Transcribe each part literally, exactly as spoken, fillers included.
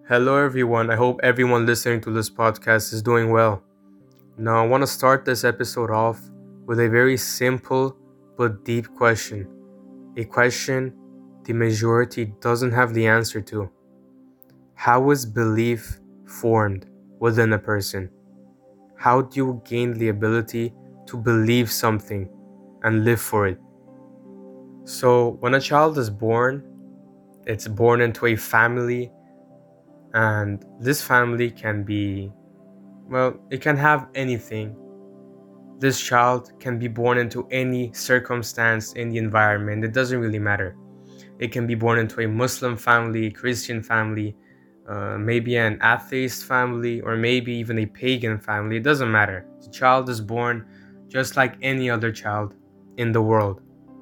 Hello, everyone. I hope everyone listening to this podcast is doing well. Now, I want to start this episode off with a very simple but deep question. A question the majority doesn't have the answer to. How is belief formed within a person? How do you gain the ability to believe something and live for it? So, when a child is born, it's born into a family, and this family can be Well, it can have anything. This child can be born into any circumstance in the environment. It doesn't really matter. It can be born into a Muslim family, Christian family, uh, maybe an atheist family, or maybe even a pagan family. It doesn't matter. The child is born just like any other child in the world.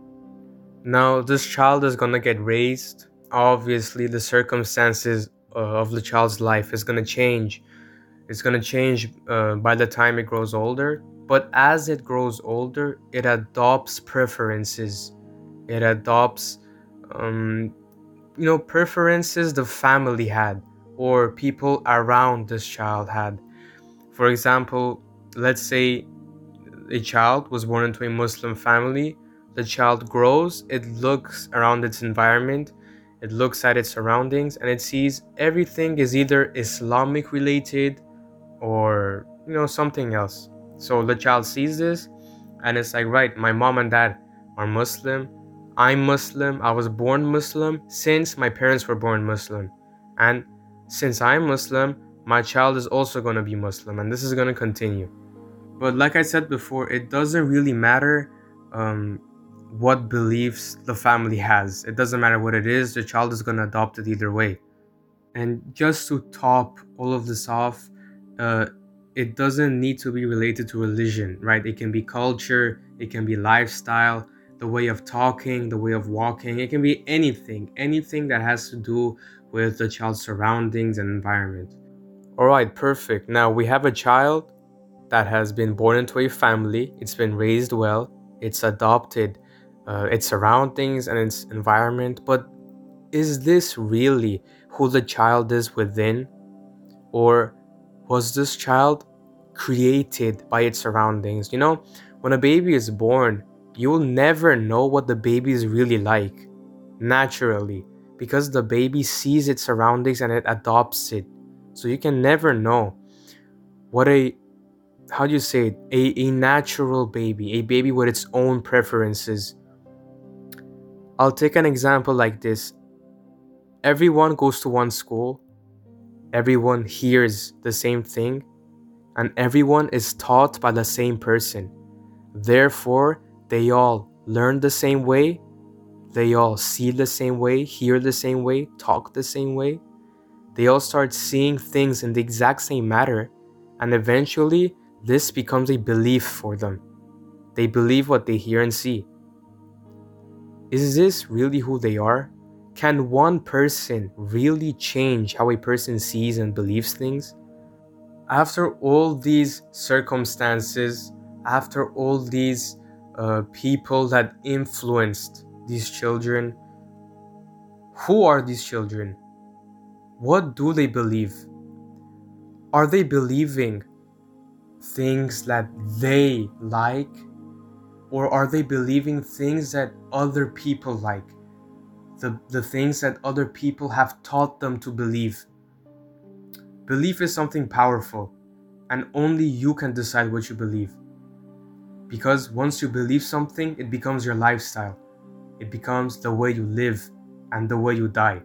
Now, this child is gonna get raised. Obviously, the circumstances uh, of the child's life is gonna change. It's going to change uh, by the time it grows older. But as it grows older, it adopts preferences. It adopts, um, you know, preferences the family had or people around this child had. For example, let's say a child was born into a Muslim family. The child grows, it looks around its environment, it looks at its surroundings, and it sees everything is either Islamic related or you know something else. So the child sees this and it's like, right, my mom and dad are Muslim, I'm Muslim, I was born Muslim since my parents were born Muslim, and since I'm Muslim, my child is also going to be Muslim, and this is going to continue. But like I said before, it doesn't really matter um, what beliefs the family has. It doesn't matter what it is, the child is going to adopt it either way. And just to top all of this off, uh, it doesn't need to be related to religion, right? It can be culture, it can be lifestyle, the way of talking, the way of walking. It can be anything, anything that has to do with the child's surroundings and environment. All right, perfect. Now we have a child that has been born into a family, it's been raised well, it's adopted uh, its surroundings and its environment, but is this really who the child is within? Or was this child created by its surroundings? You know, when a baby is born, you'll never know what the baby is really like naturally because the baby sees its surroundings and it adopts it. So you can never know what a how do you say it? A, a natural baby, a baby with its own preferences. I'll take an example like this. Everyone goes to one school, everyone hears the same thing, and everyone is taught by the same person. Therefore, they all learn the same way, they all see the same way, hear the same way, talk the same way. They all start seeing things in the exact same manner, and eventually, this becomes a belief for them. They believe what they hear and see. Is this really who they are? Can one person really change how a person sees and believes things? After all these circumstances, after all these uh, people that influenced these children, who are these children? What do they believe? Are they believing things that they like? Or are they believing things that other people like? The, the things that other people have taught them to believe. Belief is something powerful, and only you can decide what you believe. Because once you believe something, it becomes your lifestyle. It becomes the way you live and the way you die.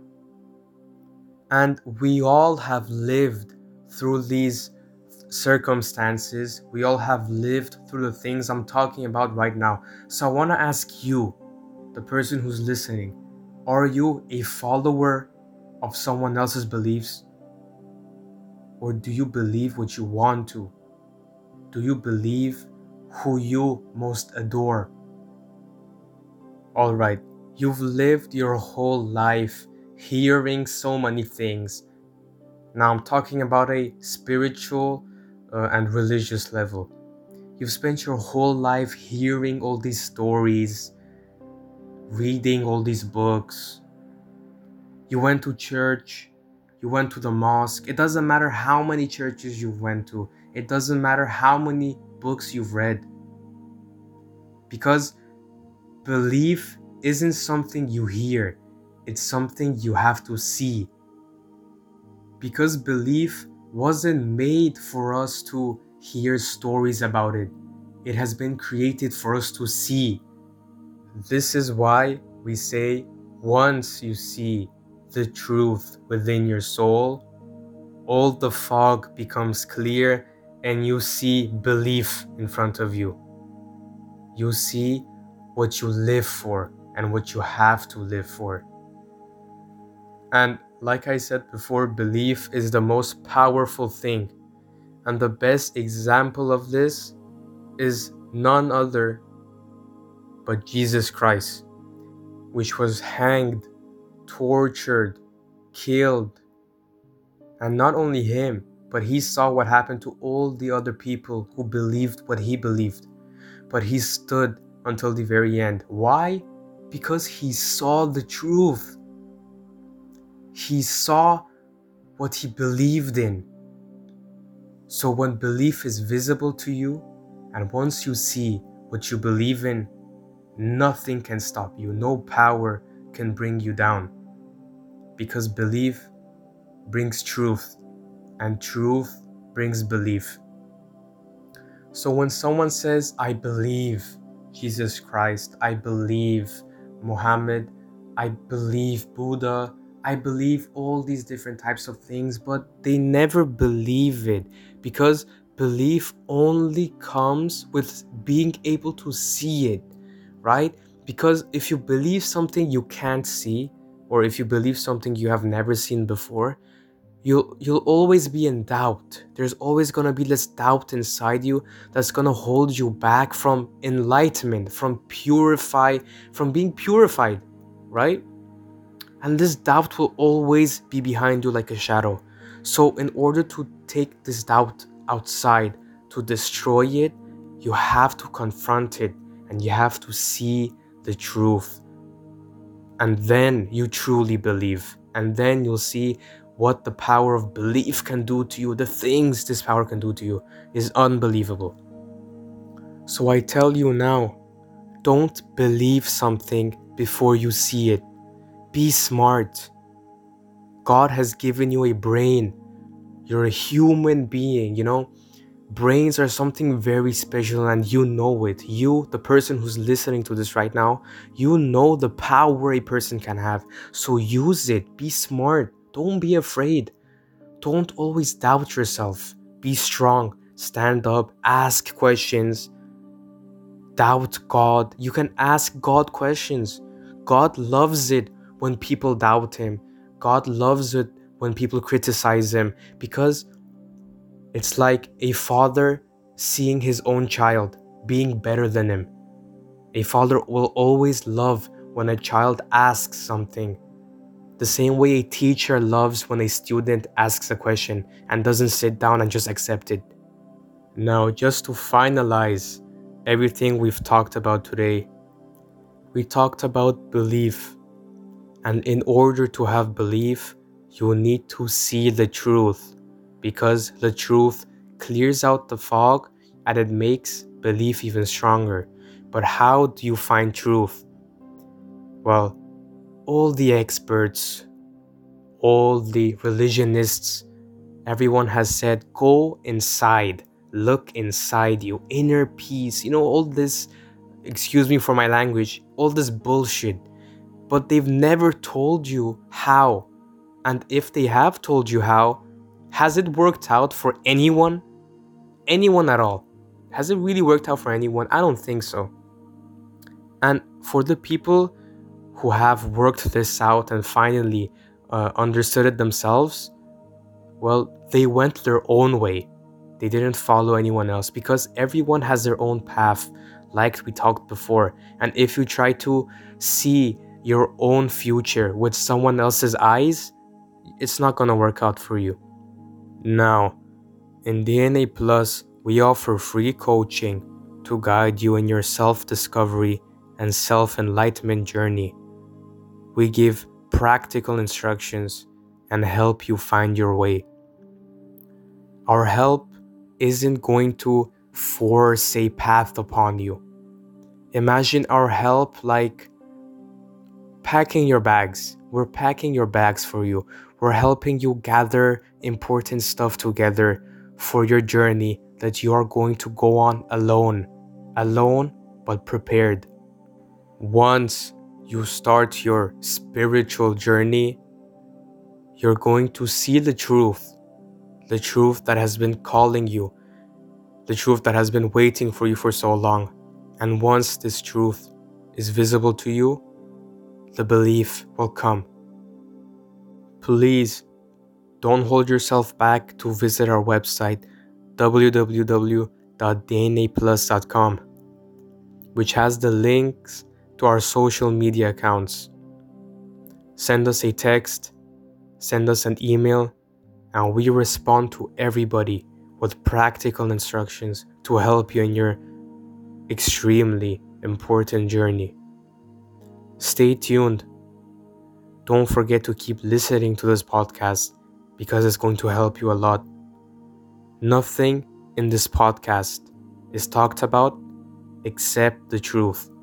And we all have lived through these circumstances. We all have lived through the things I'm talking about right now. So I want to ask you, the person who's listening, are you a follower of someone else's beliefs? Or do you believe what you want to? Do you believe who you most adore? Alright, you've lived your whole life hearing so many things. Now I'm talking about a spiritual uh, and religious level. You've spent your whole life hearing all these stories, reading all these books. You went to church, you went to the mosque. It doesn't matter how many churches you've went to. It doesn't matter how many books you've read. Because belief isn't something you hear. It's something you have to see. Because belief wasn't made for us to hear stories about it. It has been created for us to see. This is why we say, once you see the truth within your soul, all the fog becomes clear and you see belief in front of you. You see what you live for and what you have to live for. And like I said before, belief is the most powerful thing. And the best example of this is none other but Jesus Christ, which was hanged, tortured, killed. And not only him, but he saw what happened to all the other people who believed what he believed. But he stood until the very end. Why? Because he saw the truth. He saw what he believed in. So when belief is visible to you, and once you see what you believe in, nothing can stop you. No power can bring you down. Because belief brings truth, and truth brings belief. So when someone says, I believe Jesus Christ, I believe Muhammad, I believe Buddha, I believe all these different types of things, but they never believe it, because belief only comes with being able to see it, right? Because if you believe something you can't see, or if you believe something you have never seen before, you'll you'll always be in doubt. There's always going to be this doubt inside you that's going to hold you back from enlightenment, from purify, from being purified, right? And this doubt will always be behind you like a shadow. So in order to take this doubt outside, to destroy it, you have to confront it and you have to see the truth. And then you truly believe. And then you'll see what the power of belief can do to you. The things this power can do to you is unbelievable. So I tell you now, don't believe something before you see it. Be smart. God has given you a brain. You're a human being, you know. Brains are something very special and you know it. You, the person who's listening to this right now, you know the power a person can have. So use it. Be smart. Don't be afraid. Don't always doubt yourself. Be strong. Stand up. Ask questions. Doubt God. You can ask God questions. God loves it when people doubt him. God loves it when people criticize him, because it's like a father seeing his own child being better than him. A father will always love when a child asks something, the same way a teacher loves when a student asks a question and doesn't sit down and just accept it. Now, just to finalize everything we've talked about today, we talked about belief. And in order to have belief, you need to see the truth, because the truth clears out the fog and it makes belief even stronger. But how do you find truth? Well, all the experts, all the religionists, everyone has said, go inside, look inside you, inner peace, you know, all this, excuse me for my language, all this bullshit. But they've never told you how. And if they have told you how, has it worked out for anyone? Anyone at all? Has it really worked out for anyone? I don't think so. And for the people who have worked this out and finally uh, understood it themselves, well, they went their own way. They didn't follow anyone else, because everyone has their own path, like we talked before. And if you try to see your own future with someone else's eyes, it's not gonna work out for you. Now, in D N A Plus, we offer free coaching to guide you in your self-discovery and self-enlightenment journey. We give practical instructions and help you find your way. Our help isn't going to force a path upon you. Imagine our help like packing your bags. We're packing your bags for you. We're helping you gather important stuff together for your journey that you are going to go on alone. Alone, but prepared. Once you start your spiritual journey, you're going to see the truth. The truth that has been calling you. The truth that has been waiting for you for so long. And once this truth is visible to you, the belief will come. Please don't hold yourself back to visit our website w w w dot d n a plus dot com, which has the links to our social media accounts. Send us a text, send us an email, and we respond to everybody with practical instructions to help you in your extremely important journey. Stay tuned. Don't forget to keep listening to this podcast because it's going to help you a lot. Nothing in this podcast is talked about except the truth.